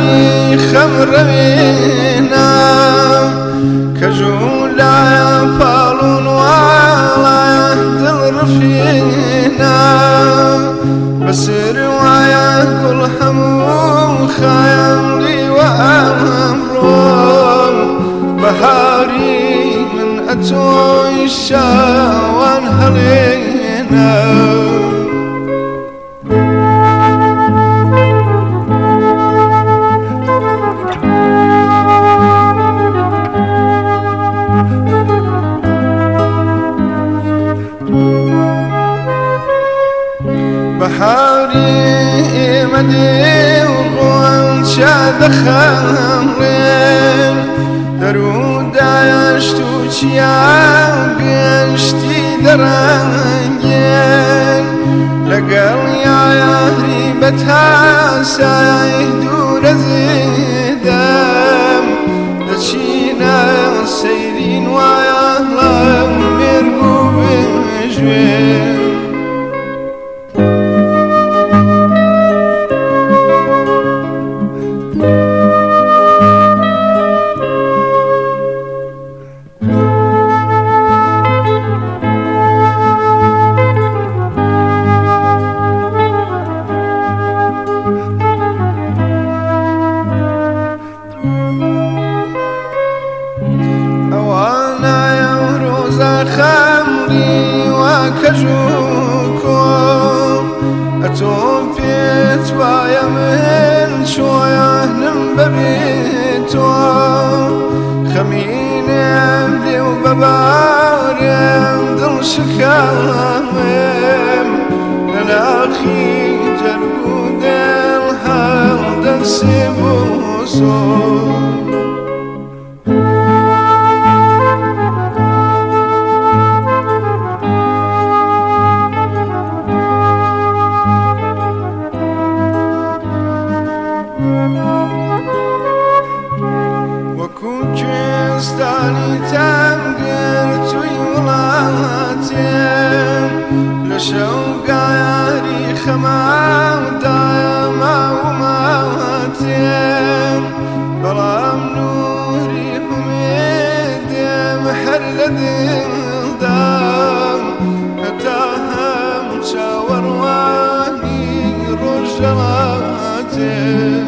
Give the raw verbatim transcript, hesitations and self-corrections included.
بهاری خمرنا كجولا فالون ولا دل رفينا بسر ويا كل هموم خيام لي وأمرهم بهاري من أتوي الشاوان هلينا بحاري مدي وغوان شاد خمرين درود عشتو چيا بيشتي درنگين لقل يا يهري بتها سايدو رزيدم دچينا سيرين ويا الله مرقو بجوين خمري وكجوكم أتوم بيت ويا من شوية نمببيتو خمين عمدي وببارم دل شكامم لناخي جرقود الهل دنسيبوسو وكوكستاني تمقر تويولاتين لشوق عياري خمام دايما وماتين بلام نوري حميد محل دلدام هتاهم شاور واني رجلاتين